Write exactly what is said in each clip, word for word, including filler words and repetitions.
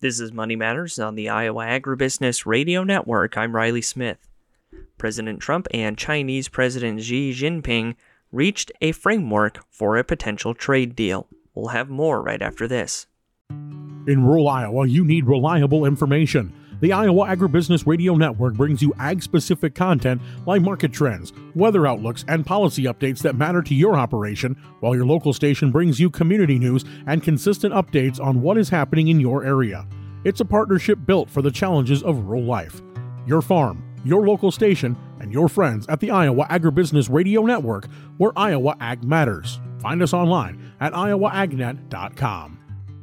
This is Money Matters on the Iowa Agribusiness Radio Network. I'm Riley Smith. President Trump and Chinese President Xi Jinping reached a framework for a potential trade deal. We'll have more right after this. In rural Iowa, you need reliable information. The Iowa Agribusiness Radio Network brings you ag-specific content like market trends, weather outlooks, and policy updates that matter to your operation, while your local station brings you community news and consistent updates on what is happening in your area. It's a partnership built for the challenges of rural life. Your farm, your local station, and your friends at the Iowa Agribusiness Radio Network, where Iowa Ag matters. Find us online at iowa agnet dot com.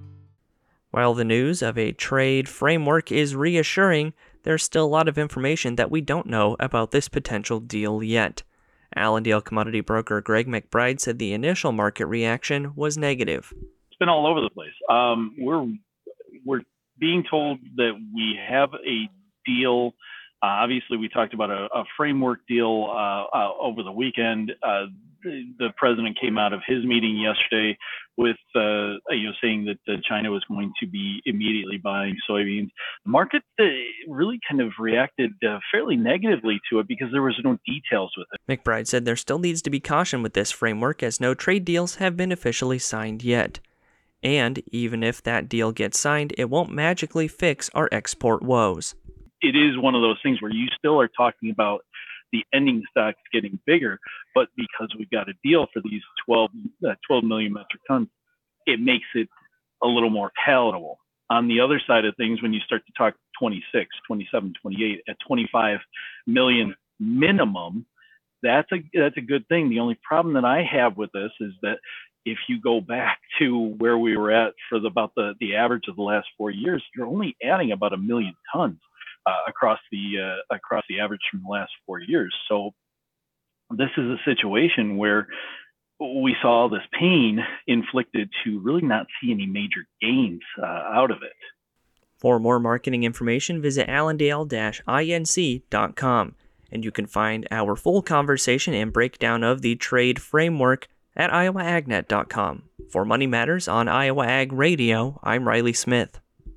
While the news of a trade framework is reassuring, there's still a lot of information that we don't know about this potential deal yet. Allendale commodity broker Greg McBride said the initial market reaction was negative. It's been all over the place. Um, we're we're being told that we have a deal. Uh, obviously, we talked about a, a framework deal uh, uh, over the weekend. Uh, the, the president came out of his meeting yesterday with uh, you know saying that uh, China was going to be immediately buying soybeans. The market uh, really kind of reacted uh, fairly negatively to it because there was no details with it. McBride said there still needs to be caution with this framework as no trade deals have been officially signed yet. And even if that deal gets signed, it won't magically fix our export woes. It is one of those things where you still are talking about the ending stocks getting bigger, but because we've got a deal for these twelve, uh, twelve million metric tons, it makes it a little more palatable. On the other side of things, when you start to talk twenty-six, twenty-seven, twenty-eight at twenty-five million minimum, that's a that's a good thing. The only problem that I have with this is that if you go back to where we were at for the, about the, the average of the last four years, you're only adding about a million tons. Uh, across the uh, across the average from the last four years. So this is a situation where we saw this pain inflicted to really not see any major gains uh, out of it. For more marketing information, visit allendale dash inc dot com, and you can find our full conversation and breakdown of the trade framework at iowa agnet dot com. For Money Matters on Iowa Ag Radio, I'm Riley Smith.